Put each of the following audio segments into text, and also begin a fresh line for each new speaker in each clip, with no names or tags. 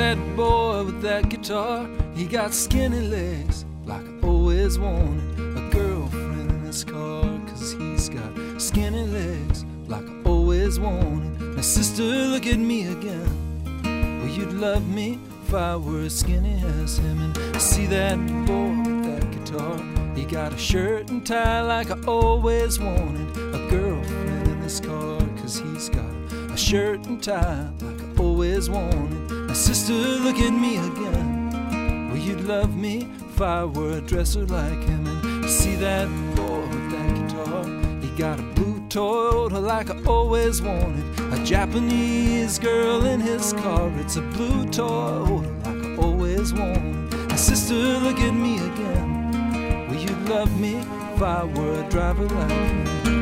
that boy with that guitar. He got skinny legs like I always wanted. A girlfriend in his car, 'cause he's got skinny legs like I always wanted. Now sister, look at me again. Well, you'd love me if I were as skinny as him. And see that boy with that guitar. He got a shirt and tie like I always wanted. A girlfriend in his car, 'cause he's got a shirt and tie like I always wanted. Now sister, look at me again. Well, you'd love me if I were a dresser like him. And see that boy with that guitar. He got a blue Toyota like I always wanted. A Japanese girl in his car. It's a blue Toyota like I always wanted. Now sister, look at me again. Well, you'd love me if I were a driver like him.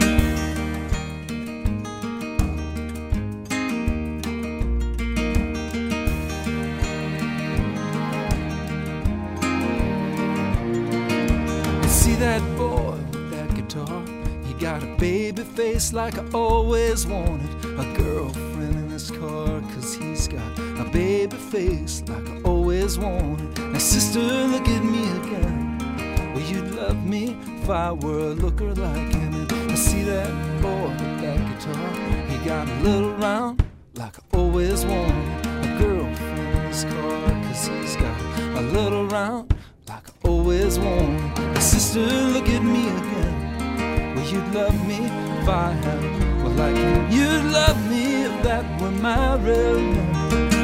See that boy with that guitar. He got a baby face like I always wanted. A girlfriend in his car, 'cause he's got a baby face like I always wanted. Now sister, look at me again. Well, you'd love me if I were a looker like him. And I see that boy with that guitar. He got a little round like I always wanted. A girlfriend in his car, 'cause he's got a little round like I always wanted. Sister, look at me again. Well, you'd love me if I had well like you. You'd love me if that were my real name.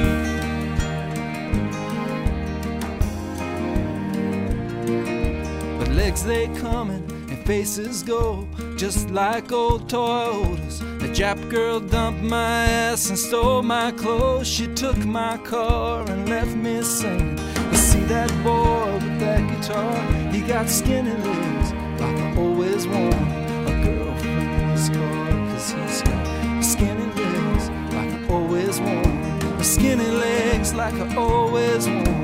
But legs they coming and faces go, just like old Toyotas. A Jap girl dumped my ass and stole my clothes. She took my car and left me singing. See that boy with that guitar. He got skinny legs like I always wanted. A girlfriend in his car, 'cause he's got skinny legs like I always wanted. Skinny legs like I always wanted.